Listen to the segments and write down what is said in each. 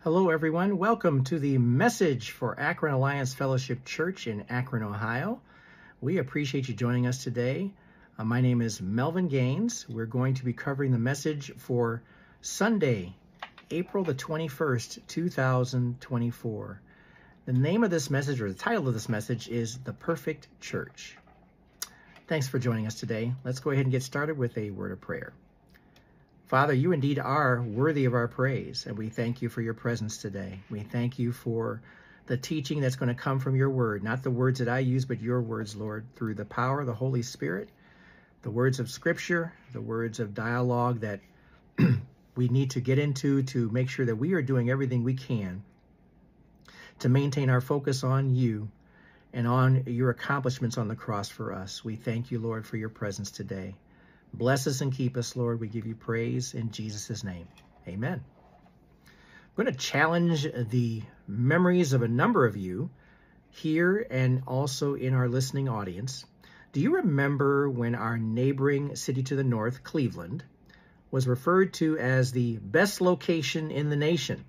Hello, everyone. Welcome to the message for Akron Alliance Fellowship Church in Akron, Ohio. We appreciate you joining us today. My name is Melvin Gaines. We're going to be covering the message for Sunday, April the 21st, 2024. The name of this message, or the title of this message, is The Perfect Church. Thanks for joining us today. Let's go ahead and get started with a word of prayer. Father, you indeed are worthy of our praise, and we thank you for your presence today. We thank you for the teaching that's going to come from your word, not the words that I use, but your words, Lord, through the power of the Holy Spirit, the words of Scripture, the words of dialogue that we need to get into to make sure that we are doing everything we can to maintain our focus on you and on your accomplishments on the cross for us. We thank you, Lord, for your presence today. Bless us and keep us, Lord. We give you praise in Jesus' name. Amen. I'm going to challenge the memories of a number of you here and also in our listening audience. Do you remember when our neighboring city to the north, Cleveland, was referred to as the best location in the nation?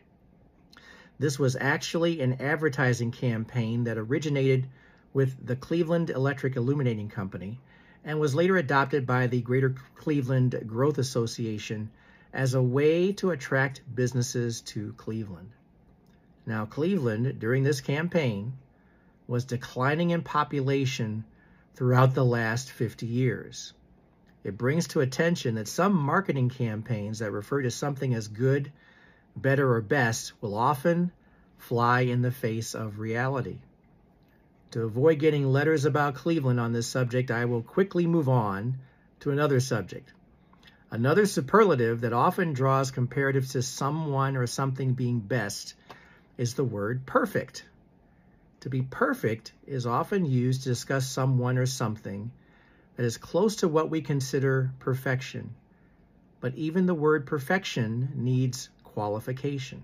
This was actually an advertising campaign that originated with the Cleveland Electric Illuminating Company and was later adopted by the Greater Cleveland Growth Association as a way to attract businesses to Cleveland. Now, Cleveland, during this campaign, was declining in population throughout the last 50 years. It brings to attention that some marketing campaigns that refer to something as good, better, or best will often fly in the face of reality. To avoid getting letters about Cleveland on this subject, I will quickly move on to another subject. Another superlative that often draws comparatives to someone or something being best is the word perfect. To be perfect is often used to discuss someone or something that is close to what we consider perfection. But even the word perfection needs qualification.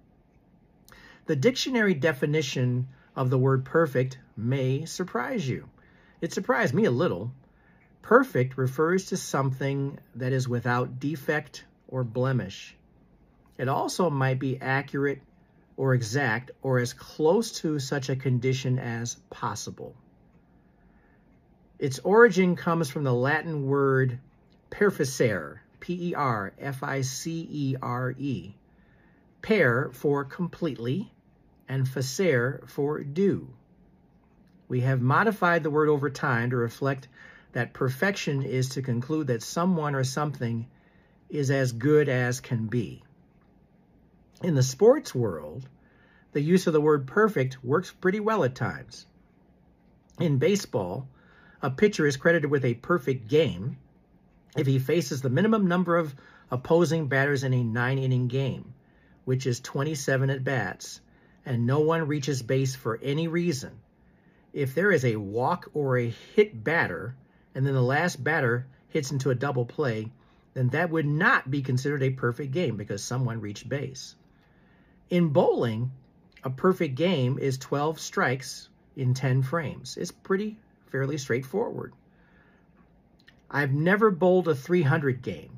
The dictionary definition of the word perfect may surprise you. It surprised me a little. Perfect refers to something that is without defect or blemish. It also might be accurate or exact or as close to such a condition as possible. Its origin comes from the Latin word perficere, P-E-R-F-I-C-E-R-E. Per for completely, and facere for do. We have modified the word over time to reflect that perfection is to conclude that someone or something is as good as can be. In the sports world, the use of the word perfect works pretty well at times. In baseball, a pitcher is credited with a perfect game if he faces the minimum number of opposing batters in a 9-inning game, which is 27 at-bats, and no one reaches base for any reason. If there is a walk or a hit batter, and then the last batter hits into a double play, then that would not be considered a perfect game because someone reached base. In bowling, a perfect game is 12 strikes in 10 frames. It's fairly straightforward. I've never bowled a 300 game.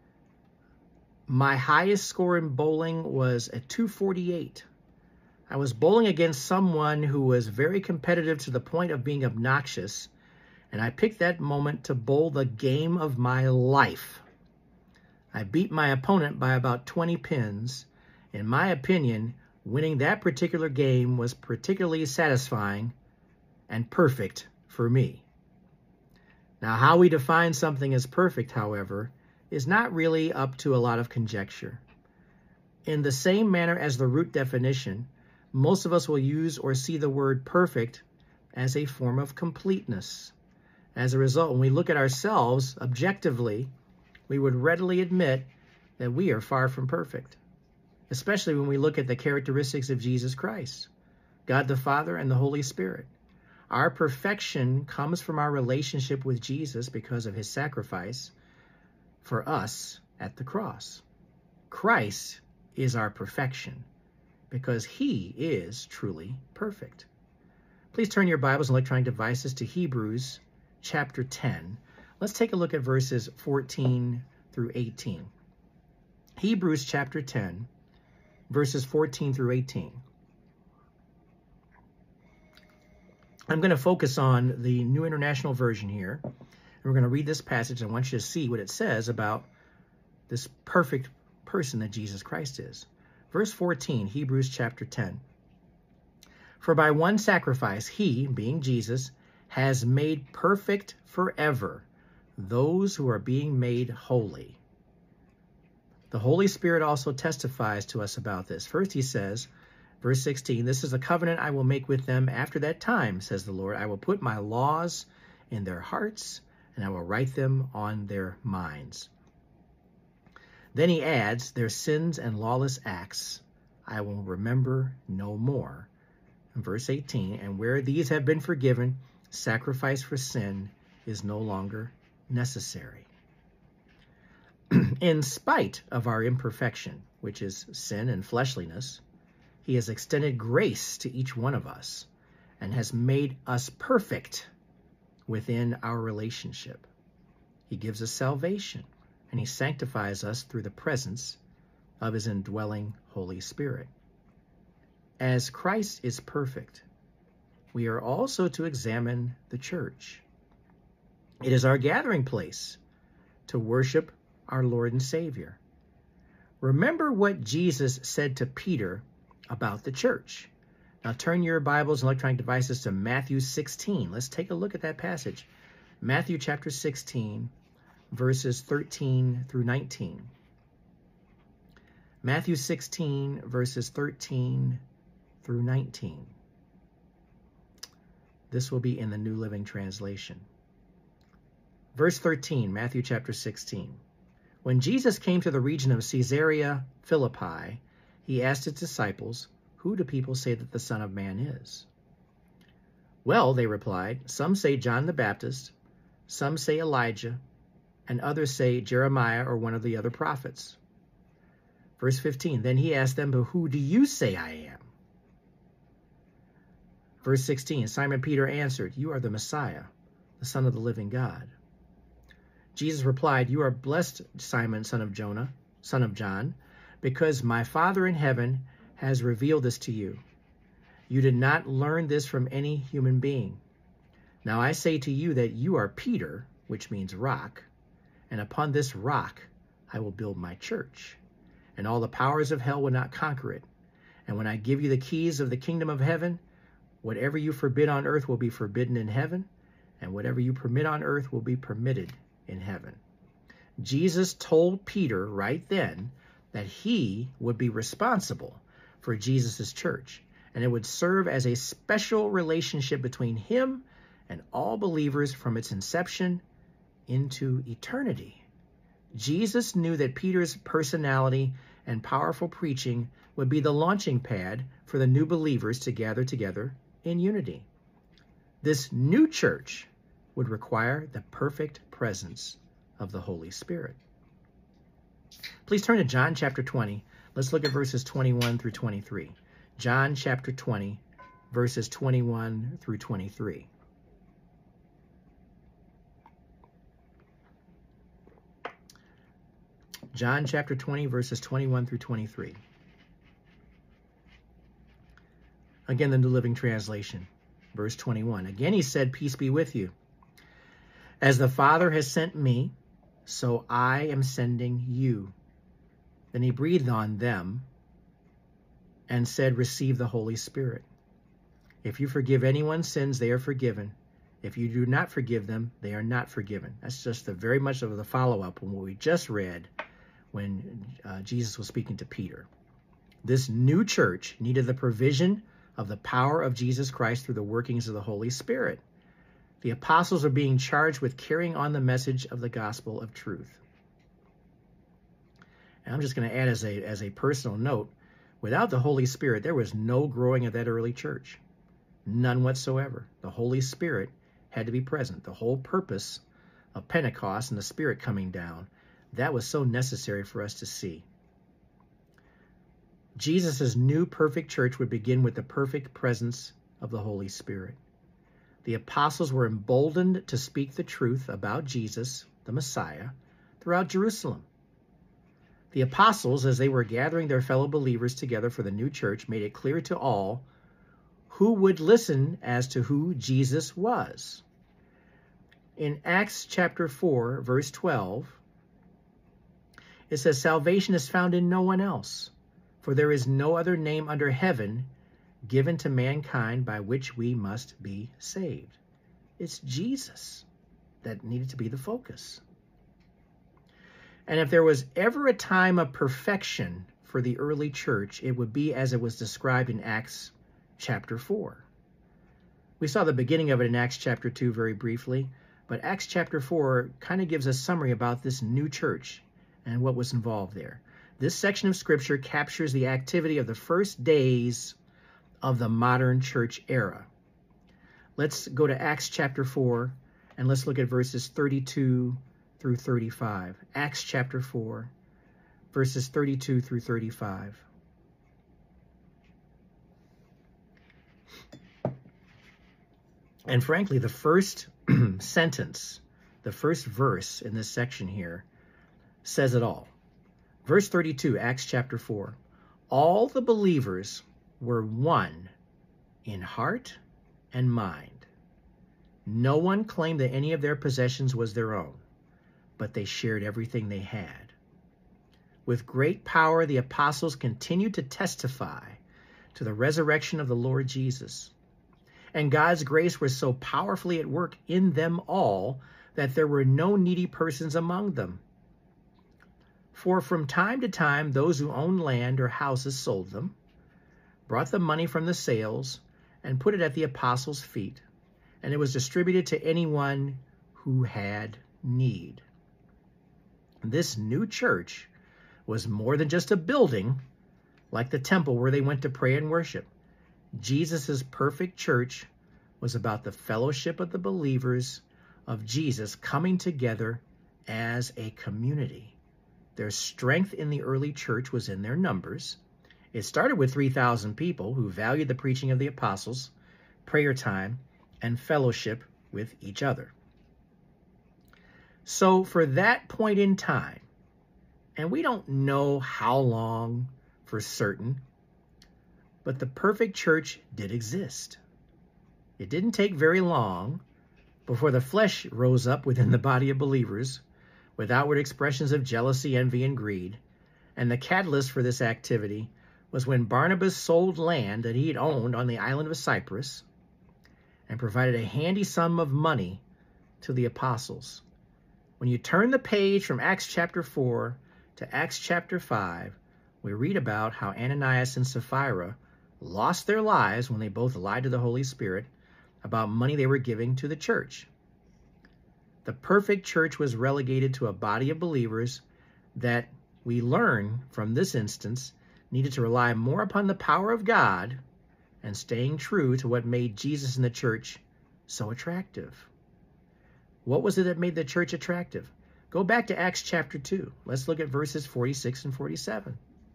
My highest score in bowling was a 248. I was bowling against someone who was very competitive to the point of being obnoxious, and I picked that moment to bowl the game of my life. I beat my opponent by about 20 pins. In my opinion, winning that particular game was particularly satisfying and perfect for me. Now, how we define something as perfect, however, is not really up to a lot of conjecture. In the same manner as the root definition, most of us will use or see the word perfect as a form of completeness. As a result, when we look at ourselves objectively, we would readily admit that we are far from perfect, especially when we look at the characteristics of Jesus Christ, God the Father, and the Holy Spirit. Our perfection comes from our relationship with Jesus because of his sacrifice for us at the cross. Christ is our perfection, because he is truly perfect. Please turn your Bibles and electronic devices to Hebrews chapter 10. Let's take a look at verses 14 through 18. Hebrews chapter 10, verses 14 through 18. I'm going to focus on the New International Version here. And we're going to read this passage. I want you to see what it says about this perfect person that Jesus Christ is. Verse 14, Hebrews chapter 10. For by one sacrifice he, being Jesus, has made perfect forever those who are being made holy. The Holy Spirit also testifies to us about this. First he says, verse 16, this is a covenant I will make with them after that time, says the Lord. I will put my laws in their hearts, and I will write them on their minds. Then he adds, their sins and lawless acts I will remember no more. In verse 18, and where these have been forgiven, sacrifice for sin is no longer necessary. In spite of our imperfection, which is sin and fleshliness, he has extended grace to each one of us and has made us perfect within our relationship. He gives us salvation, and he sanctifies us through the presence of his indwelling Holy Spirit. As Christ is perfect, we are also to examine the church. It is our gathering place to worship our Lord and Savior. Remember what Jesus said to Peter about the church. Now turn your Bibles and electronic devices to Matthew 16. Let's take a look at that passage. Matthew chapter 16, verses 13 through 19. Matthew 16, verses 13 through 19. This will be in the New Living Translation. Verse 13, Matthew chapter 16. When Jesus came to the region of Caesarea Philippi, he asked his disciples, who do people say that the Son of Man is? Well, they replied, some say John the Baptist, some say Elijah, and others say Jeremiah or one of the other prophets. Verse 15, then he asked them, but who do you say I am? Verse 16, Simon Peter answered, you are the Messiah, the Son of the living God. Jesus replied, you are blessed, Simon, son of John, because my Father in heaven has revealed this to you. You did not learn this from any human being. Now I say to you that you are Peter, which means rock, and upon this rock I will build my church, and all the powers of hell will not conquer it. And when I give you the keys of the kingdom of heaven, whatever you forbid on earth will be forbidden in heaven, and whatever you permit on earth will be permitted in heaven. Jesus told Peter right then that he would be responsible for Jesus' church, and it would serve as a special relationship between him and all believers from its inception into eternity. Jesus knew that Peter's personality and powerful preaching would be the launching pad for the new believers to gather together in unity. This new church would require the perfect presence of the Holy Spirit. Please turn to John chapter 20. Let's look at verses 21 through 23. John chapter 20, verses 21 through 23. John chapter 20, verses 21 through 23. Again, the New Living Translation, verse 21. Again, he said, peace be with you. As the Father has sent me, so I am sending you. Then he breathed on them and said, receive the Holy Spirit. If you forgive anyone's sins, they are forgiven. If you do not forgive them, they are not forgiven. That's just very much of the follow-up on what we just read when Jesus was speaking to Peter. This new church needed the provision of the power of Jesus Christ through the workings of the Holy Spirit. The apostles are being charged with carrying on the message of the gospel of truth. And I'm just going to add as a personal note, without the Holy Spirit, there was no growing of that early church. None whatsoever. The Holy Spirit had to be present. The whole purpose of Pentecost and the Spirit coming down, that was so necessary for us to see. Jesus' new perfect church would begin with the perfect presence of the Holy Spirit. The apostles were emboldened to speak the truth about Jesus, the Messiah, throughout Jerusalem. The apostles, as they were gathering their fellow believers together for the new church, made it clear to all who would listen as to who Jesus was. In Acts chapter 4, verse 12, it says, "Salvation is found in no one else, for there is no other name under heaven given to mankind by which we must be saved." It's Jesus that needed to be the focus. And if there was ever a time of perfection for the early church, it would be as it was described in Acts chapter 4. We saw the beginning of it in Acts chapter 2 very briefly, but Acts chapter 4 kind of gives a summary about this new church and what was involved there. This section of Scripture captures the activity of the first days of the modern church era. Let's go to Acts chapter 4, and let's look at verses 32 through 35. Acts chapter 4, verses 32 through 35. And frankly, the first sentence, the first verse in this section here, says it all. Verse 32, Acts chapter 4. "All the believers were one in heart and mind. No one claimed that any of their possessions was their own, but they shared everything they had. With great power, the apostles continued to testify to the resurrection of the Lord Jesus. And God's grace was so powerfully at work in them all that there were no needy persons among them. For from time to time, those who owned land or houses sold them, brought the money from the sales, and put it at the apostles' feet, and it was distributed to anyone who had need." This new church was more than just a building like the temple where they went to pray and worship. Jesus' perfect church was about the fellowship of the believers of Jesus coming together as a community. Their strength in the early church was in their numbers. It started with 3,000 people who valued the preaching of the apostles, prayer time, and fellowship with each other. So for that point in time, and we don't know how long for certain, but the perfect church did exist. It didn't take very long before the flesh rose up within the body of believers with outward expressions of jealousy, envy, and greed. And the catalyst for this activity was when Barnabas sold land that he had owned on the island of Cyprus and provided a handy sum of money to the apostles. When you turn the page from Acts chapter 4 to Acts chapter 5, we read about how Ananias and Sapphira lost their lives when they both lied to the Holy Spirit about money they were giving to the church. The perfect church was relegated to a body of believers that we learn from this instance needed to rely more upon the power of God and staying true to what made Jesus and the church so attractive. What was it that made the church attractive? Go back to Acts chapter 2. Let's look at verses 46 and 47.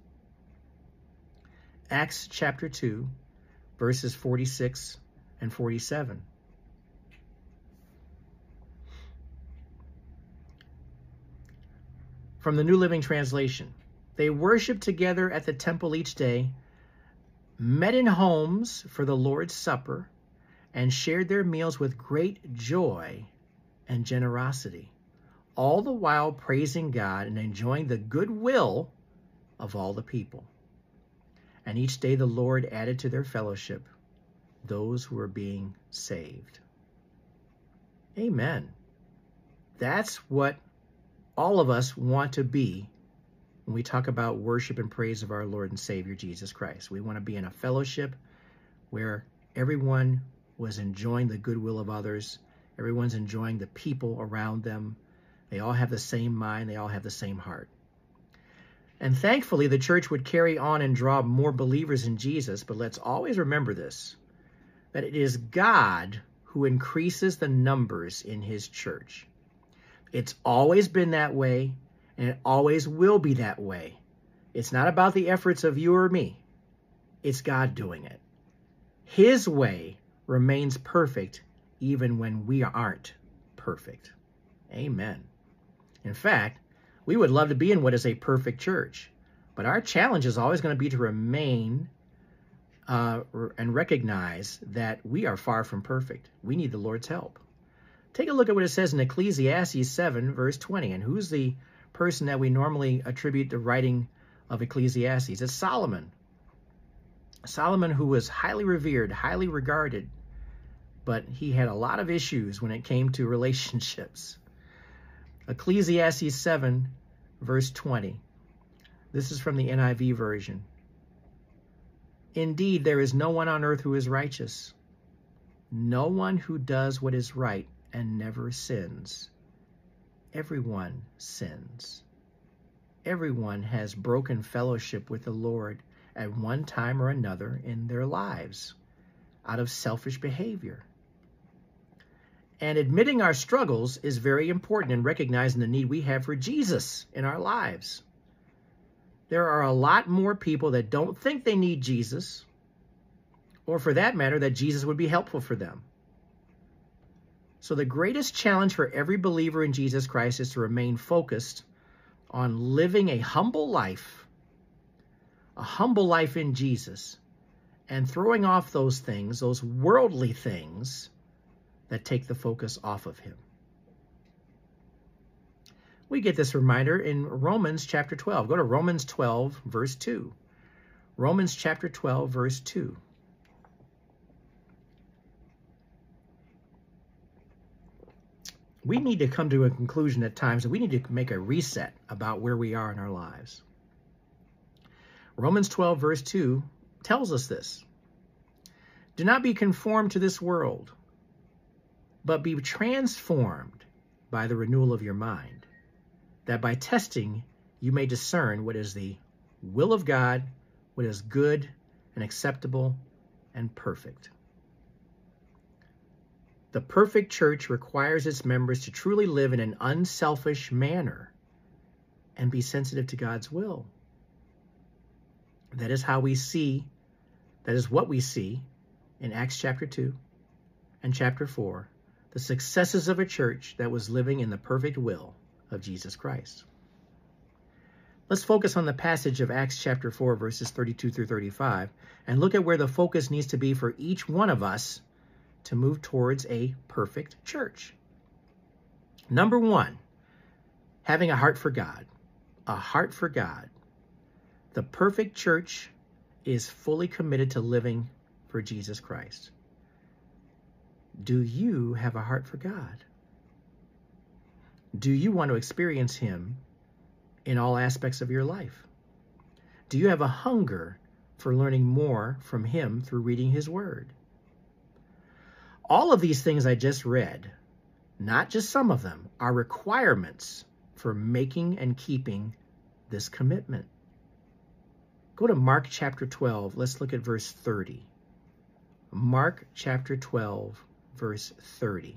Acts chapter 2, verses 46 and 47. From the New Living Translation. "They worshiped together at the temple each day, met in homes for the Lord's Supper, and shared their meals with great joy and generosity, all the while praising God and enjoying the goodwill of all the people. And each day the Lord added to their fellowship those who were being saved." Amen. That's what all of us want to be when we talk about worship and praise of our Lord and Savior, Jesus Christ. We want to be in a fellowship where everyone was enjoying the goodwill of others. Everyone's enjoying the people around them. They all have the same mind. They all have the same heart. And thankfully, the church would carry on and draw more believers in Jesus. But let's always remember this, that it is God who increases the numbers in his church. It's always been that way, and it always will be that way. It's not about the efforts of you or me. It's God doing it. His way remains perfect even when we aren't perfect. Amen. In fact, We would love to be in what is a perfect church, but our challenge is always going to be to remain and recognize that we are far from perfect. We need the Lord's help. Take a look at what it says in Ecclesiastes 7, verse 20. And who's the person that we normally attribute the writing of Ecclesiastes? It's Solomon. Solomon, who was highly revered, highly regarded, but he had a lot of issues when it came to relationships. Ecclesiastes 7, verse 20. This is from the NIV version. Indeed, there is no one on earth who is righteous, no one who does what is right and never sins. Everyone sins. Everyone has broken fellowship with the Lord at one time or another in their lives out of selfish behavior. And admitting our struggles is very important in recognizing the need we have for Jesus in our lives. There are a lot more people that don't think they need Jesus, or for that matter, that Jesus would be helpful for them. So the greatest challenge for every believer in Jesus Christ is to remain focused on living a humble life in Jesus, and throwing off those things, those worldly things that take the focus off of him. We get this reminder in Romans chapter 12. Go to Romans 12, verse 2. Romans chapter 12, verse 2. We need to come to a conclusion at times that we need to make a reset about where we are in our lives. Romans 12, verse 2 tells us this. Do not be conformed to this world, but be transformed by the renewal of your mind, that by testing you may discern what is the will of God, what is good and acceptable and perfect. The perfect church requires its members to truly live in an unselfish manner and be sensitive to God's will. That is what we see in Acts chapter 2 and chapter 4, the successes of a church that was living in the perfect will of Jesus Christ. Let's focus on the passage of Acts chapter 4, verses 32 through 35, and look at where the focus needs to be for each one of us to move towards a perfect church. Number one, having a heart for God. A heart for God. The perfect church is fully committed to living for Jesus Christ. Do you have a heart for God? Do you want to experience him in all aspects of your life? Do you have a hunger for learning more from him through reading his word? All of these things I just read, not just some of them, are requirements for making and keeping this commitment. Go to Mark chapter 12. Let's look at verse 30. Mark chapter 12, verse 30.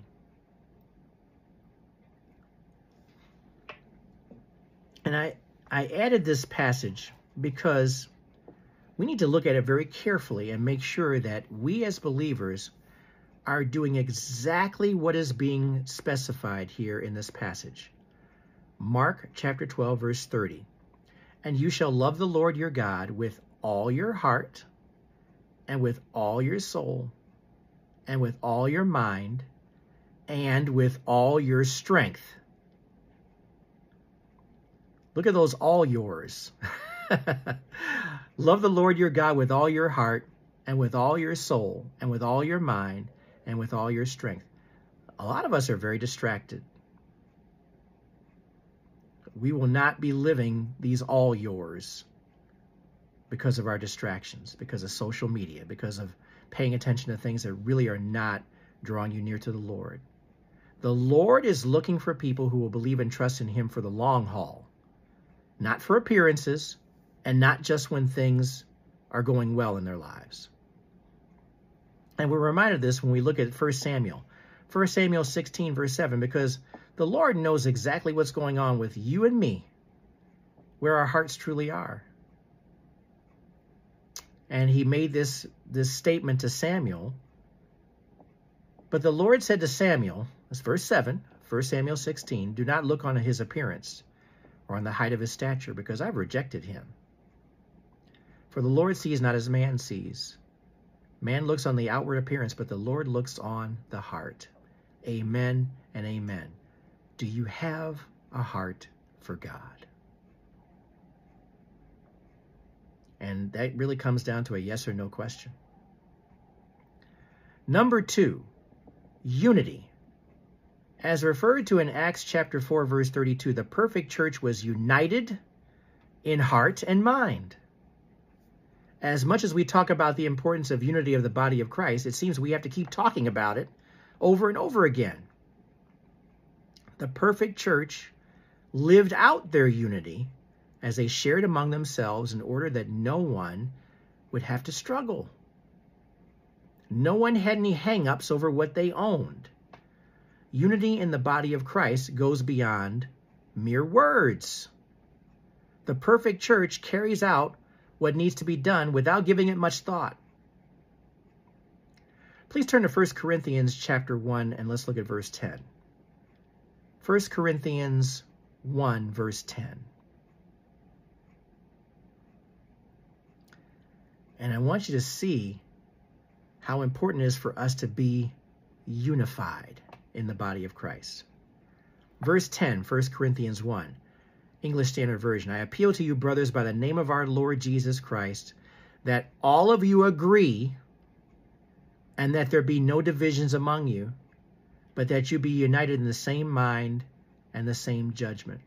And I added this passage because we need to look at it very carefully and make sure that we as believers are doing exactly what is being specified here in this passage. Mark chapter 12, verse 30. And you shall love the Lord your God with all your heart, and with all your soul, and with all your mind, and with all your strength. Look at those all yours. Love the Lord your God with all your heart, and with all your soul, and with all your mind, and with all your strength. A lot of us are very distracted. We will not be living these all yours because of our distractions, because of social media, because of paying attention to things that really are not drawing you near to the Lord. The Lord is looking for people who will believe and trust in him for the long haul, not for appearances, and not just when things are going well in their lives. And we're reminded of this when we look at 1 Samuel. 1 Samuel 16, verse 7, because the Lord knows exactly what's going on with you and me, where our hearts truly are. And he made this statement to Samuel. But the Lord said to Samuel, that's verse 7, 1 Samuel 16, do not look on his appearance or on the height of his stature, because I've rejected him. For the Lord sees not as man sees. Man looks on the outward appearance, but the Lord looks on the heart. Amen and amen. Do you have a heart for God? And that really comes down to a yes or no question. Number 2, unity. As referred to in Acts chapter 4, verse 32, the perfect church was united in heart and mind. As much as we talk about the importance of unity of the body of Christ, it seems we have to keep talking about it over and over again. The perfect church lived out their unity as they shared among themselves in order that no one would have to struggle. No one had any hang-ups over what they owned. Unity in the body of Christ goes beyond mere words. The perfect church carries out what needs to be done without giving it much thought. Please turn to 1 Corinthians chapter 1 and let's look at verse 10. 1 Corinthians 1, verse 10. And I want you to see how important it is for us to be unified in the body of Christ. Verse 10, 1 Corinthians 1, English Standard Version. I appeal to you, brothers, by the name of our Lord Jesus Christ, that all of you agree and that there be no divisions among you, but that you be united in the same mind and the same judgment.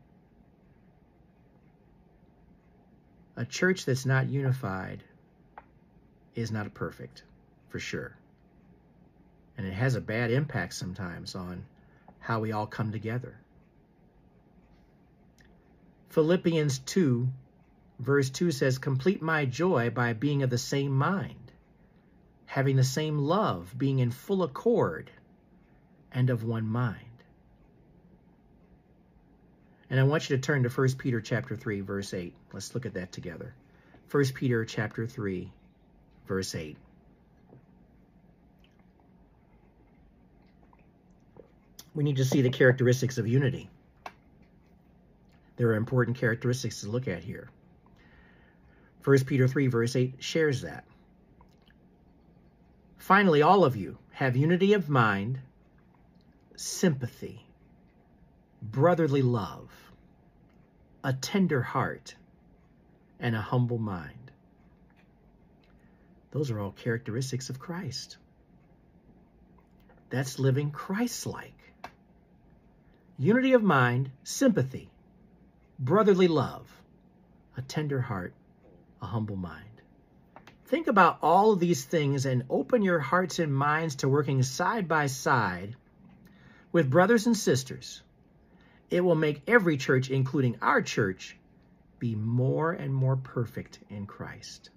A church that's not unified is not perfect, for sure. And it has a bad impact sometimes on how we all come together. Philippians 2, verse 2 says, complete my joy by being of the same mind, having the same love, being in full accord, and of one mind. And I want you to turn to 1 Peter chapter 3, verse 8. Let's look at that together. 1 Peter chapter 3, verse 8. We need to see the characteristics of unity. There are important characteristics to look at here. 1 Peter 3, verse 8 shares that. Finally, all of you have unity of mind, sympathy, brotherly love, a tender heart, and a humble mind. Those are all characteristics of Christ. That's living Christ-like. Unity of mind, sympathy, brotherly love, a tender heart, a humble mind. Think about all of these things and open your hearts and minds to working side by side with brothers and sisters. It will make every church, including our church, be more and more perfect in Christ.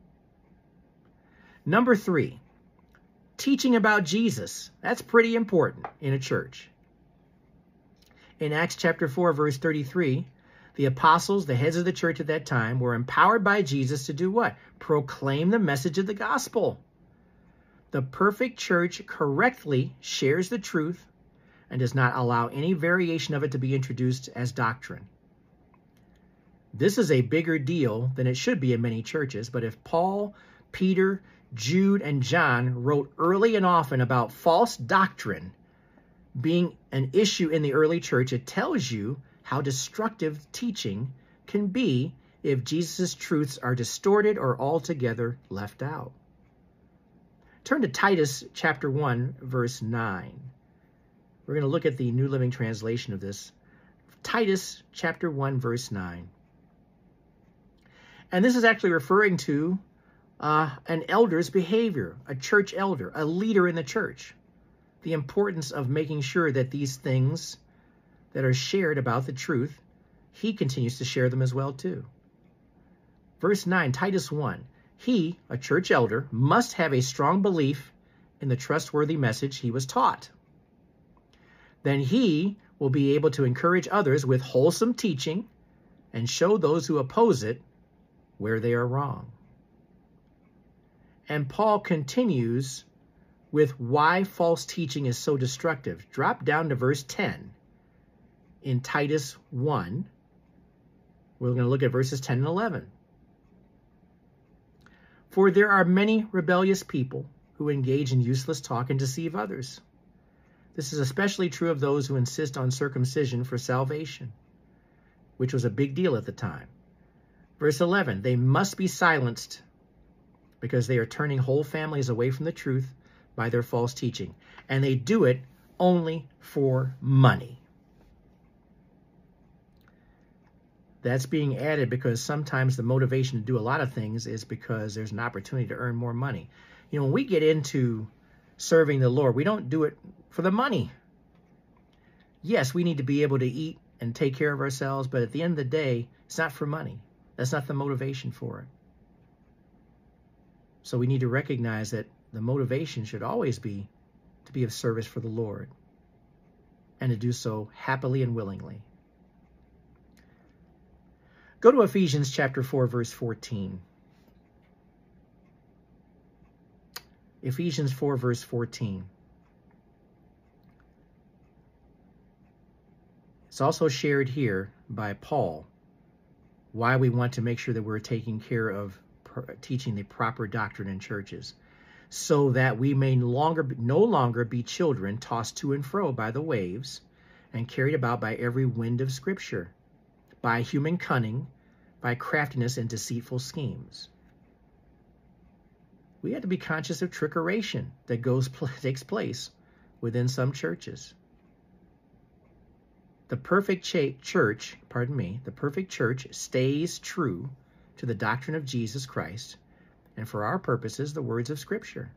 Number 3, teaching about Jesus. That's pretty important in a church. In Acts chapter 4, verse 33, the apostles, the heads of the church at that time, were empowered by Jesus to do what? Proclaim the message of the gospel. The perfect church correctly shares the truth and does not allow any variation of it to be introduced as doctrine. This is a bigger deal than it should be in many churches, but if Paul, Peter, Jude, and John wrote early and often about false doctrine being an issue in the early church, it tells you how destructive teaching can be if Jesus' truths are distorted or altogether left out. Turn to Titus chapter 1, verse 9. We're going to look at the New Living Translation of this. Titus chapter 1, verse 9. And this is actually referring to an elder's behavior, a church elder, a leader in the church. The importance of making sure that these things that are shared about the truth, he continues to share them as well too. Verse 9, Titus 1, he, a church elder, must have a strong belief in the trustworthy message he was taught. Then he will be able to encourage others with wholesome teaching and show those who oppose it where they are wrong. And Paul continues with why false teaching is so destructive. Drop down to verse 10 in Titus 1, We're going to look at verses 10 and 11. For there are many rebellious people who engage in useless talk and deceive others. This is especially true of those who insist on circumcision for salvation, which was a big deal at the time. Verse 11, they must be silenced because they are turning whole families away from the truth by their false teaching. And they do it only for money. That's being added because sometimes the motivation to do a lot of things is because there's an opportunity to earn more money. You know, when we get into serving the Lord, we don't do it for the money. Yes, we need to be able to eat and take care of ourselves, but at the end of the day, it's not for money. That's not the motivation for it. So we need to recognize that the motivation should always be to be of service for the Lord and to do so happily and willingly. Go to Ephesians chapter 4, verse 14. Ephesians 4, verse 14. It's also shared here by Paul why we want to make sure that we're taking care of teaching the proper doctrine in churches, so that we may no longer be children tossed to and fro by the waves and carried about by every wind of Scripture, by human cunning, by craftiness and deceitful schemes. We have to be conscious of trickeration that takes place within some churches. The perfect church stays true to the doctrine of Jesus Christ, and for our purposes, the words of Scripture.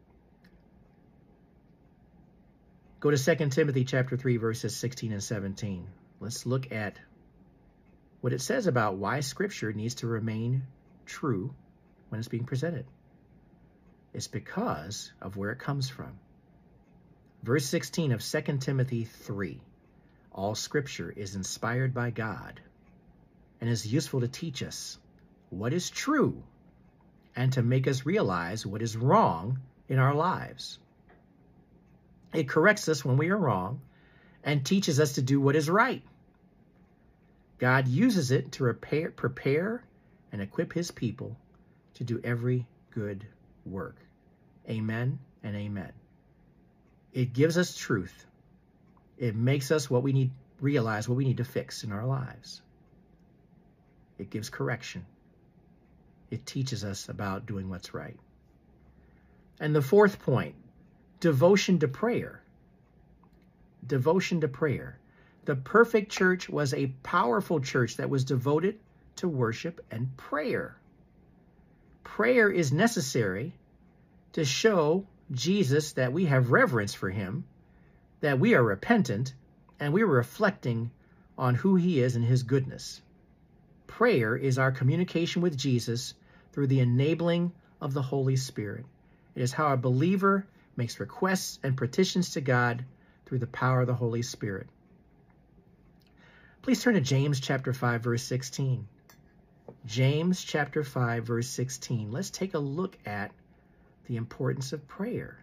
Go to 2 Timothy chapter 3, verses 16 and 17. Let's look at what it says about why Scripture needs to remain true when it's being presented. It's because of where it comes from. Verse 16 of 2 Timothy 3. All Scripture is inspired by God and is useful to teach us what is true and to make us realize what is wrong in our lives. It corrects us when we are wrong and teaches us to do what is right. God uses it to prepare and equip his people to do every good work. Amen and amen. It gives us truth. It makes us realize what we need to fix in our lives. It gives correction. It teaches us about doing what's right. And the fourth point, devotion to prayer. Devotion to prayer. The perfect church was a powerful church that was devoted to worship and prayer. Prayer is necessary to show Jesus that we have reverence for him, that we are repentant, and we are reflecting on who he is and his goodness. Prayer is our communication with Jesus through the enabling of the Holy Spirit. It is how a believer makes requests and petitions to God through the power of the Holy Spirit. Please turn to James chapter 5, verse 16. James chapter 5, verse 16. Let's take a look at the importance of prayer.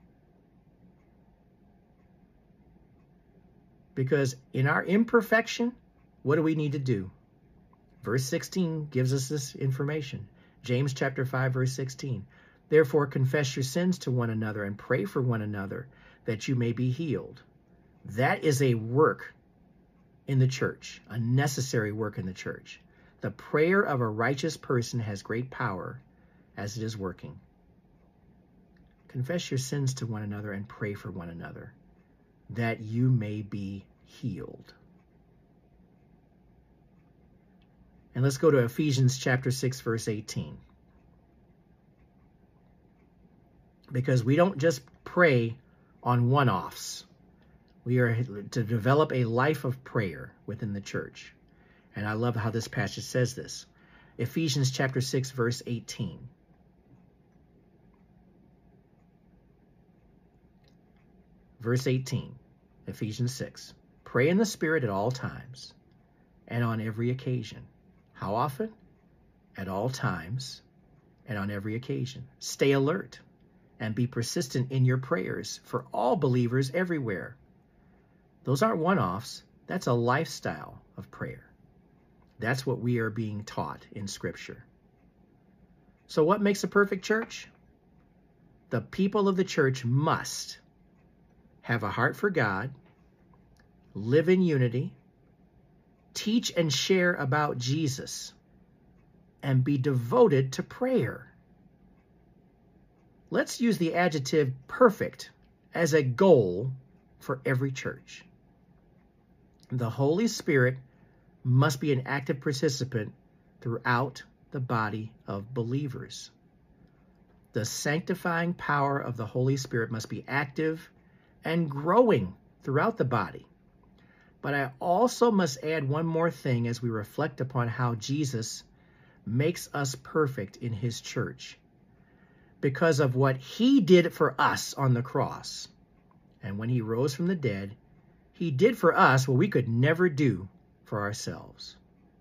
Because in our imperfection, what do we need to do? Verse 16 gives us this information. James chapter 5, verse 16. Therefore, confess your sins to one another and pray for one another that you may be healed. That is a work in the church, a necessary work in the church. The prayer of a righteous person has great power as it is working. Confess your sins to one another and pray for one another that you may be healed. And let's go to Ephesians chapter 6, verse 18. Because we don't just pray on one-offs. We are to develop a life of prayer within the church. And I love how this passage says this. Ephesians chapter 6, verse 18. Verse 18, Ephesians 6. Pray in the Spirit at all times and on every occasion. How often? At all times and on every occasion. Stay alert and be persistent in your prayers for all believers everywhere. Those aren't one-offs. That's a lifestyle of prayer. That's what we are being taught in Scripture. So what makes a perfect church? The people of the church must have a heart for God, live in unity, teach and share about Jesus, and be devoted to prayer. Let's use the adjective perfect as a goal for every church. The Holy Spirit must be an active participant throughout the body of believers. The sanctifying power of the Holy Spirit must be active and growing throughout the body. But I also must add one more thing as we reflect upon how Jesus makes us perfect in his church because of what he did for us on the cross. And when he rose from the dead, he did for us what we could never do for ourselves.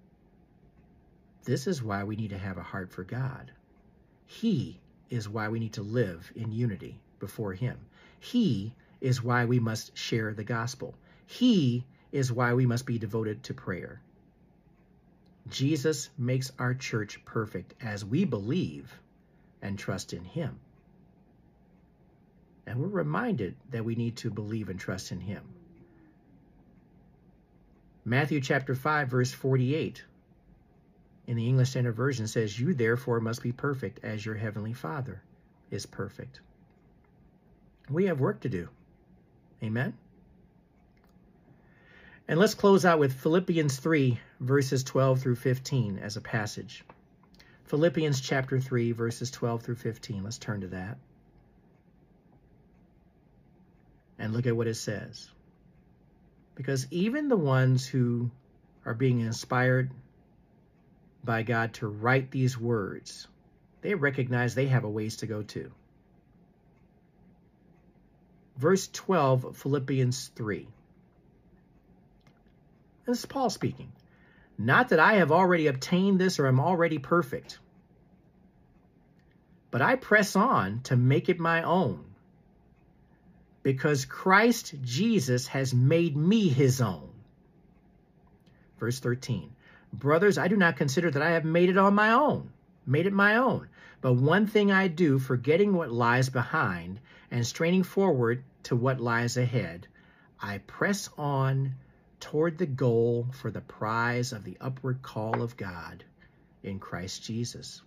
This is why we need to have a heart for God. He is why we need to live in unity before him. He is why we must share the gospel. He is why we must be devoted to prayer. Jesus makes our church perfect as we believe and trust in him. And we're reminded that we need to believe and trust in him. Matthew chapter 5, verse 48 in the English Standard Version says, "You therefore must be perfect as your heavenly Father is perfect." We have work to do. Amen? And let's close out with Philippians 3, verses 12 through 15 as a passage. Philippians chapter 3, verses 12 through 15. Let's turn to that. And look at what it says. Because even the ones who are being inspired by God to write these words, they recognize they have a ways to go too. Verse 12 of Philippians 3. This is Paul speaking. "Not that I have already obtained this or am already perfect, but I press on to make it my own, because Christ Jesus has made me his own." Verse 13. "Brothers, I do not consider that I have made it my own. But one thing I do, forgetting what lies behind and straining forward to what lies ahead, I press on toward the goal for the prize of the upward call of God in Christ Jesus."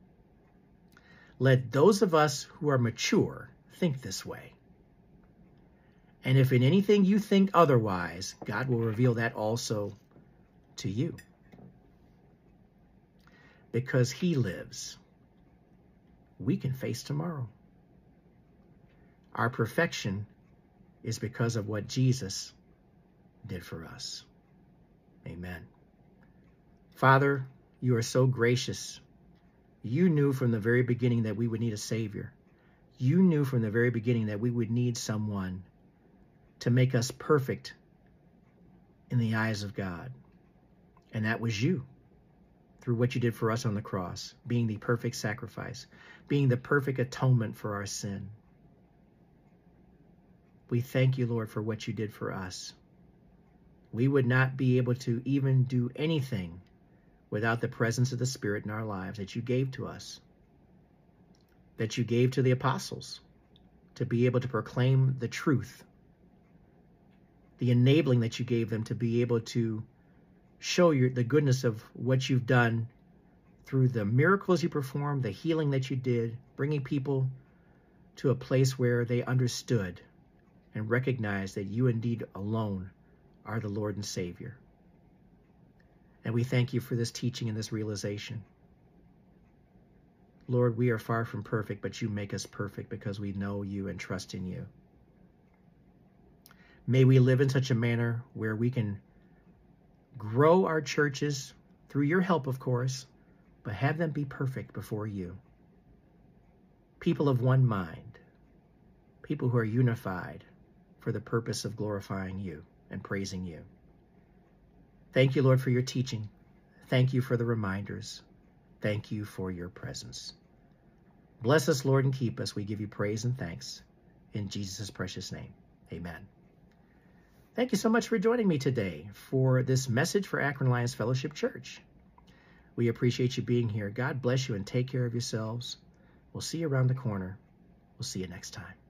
Let those of us who are mature think this way. And if in anything you think otherwise, God will reveal that also to you. Because he lives, we can face tomorrow. Our perfection is because of what Jesus did for us. Amen. Father, you are so gracious. You knew from the very beginning that we would need a Savior. You knew from the very beginning that we would need someone to make us perfect in the eyes of God. And that was you, through what you did for us on the cross, being the perfect sacrifice, being the perfect atonement for our sin. We thank you, Lord, for what you did for us. We would not be able to even do anything without the presence of the Spirit in our lives that you gave to us, that you gave to the apostles to be able to proclaim the truth, the enabling that you gave them to be able to show the goodness of what you've done through the miracles you performed, the healing that you did, bringing people to a place where they understood and recognized that you indeed alone are the Lord and Savior. And we thank you for this teaching and this realization. Lord, we are far from perfect, but you make us perfect because we know you and trust in you. May we live in such a manner where we can grow our churches through your help, of course, but have them be perfect before you. People of one mind, people who are unified for the purpose of glorifying you and praising you. Thank you, Lord, for your teaching. Thank you for the reminders. Thank you for your presence. Bless us, Lord, and keep us. We give you praise and thanks in Jesus' precious name. Amen. Thank you so much for joining me today for this message for Akron Alliance Fellowship Church. We appreciate you being here. God bless you and take care of yourselves. We'll see you around the corner. We'll see you next time.